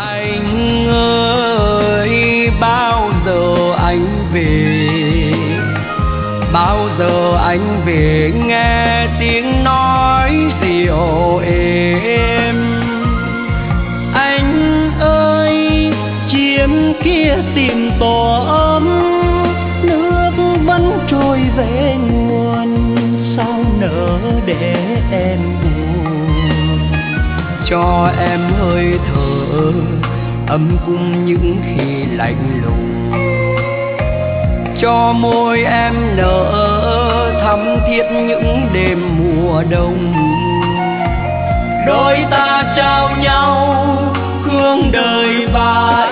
Anh ơi, bao giờ anh về? Bao giờ anh về nghe tiếng nói dịu êm? Anh ơi, chim kia tìm tóm, nước vẫn trôi về nguồn, sao nỡ để em buồn? Cho em hơi thở ấm cung những khi lạnh lùng, cho môi em nở thắm thiết những đêm mùa đông. Đôi ta trao nhau hương đời và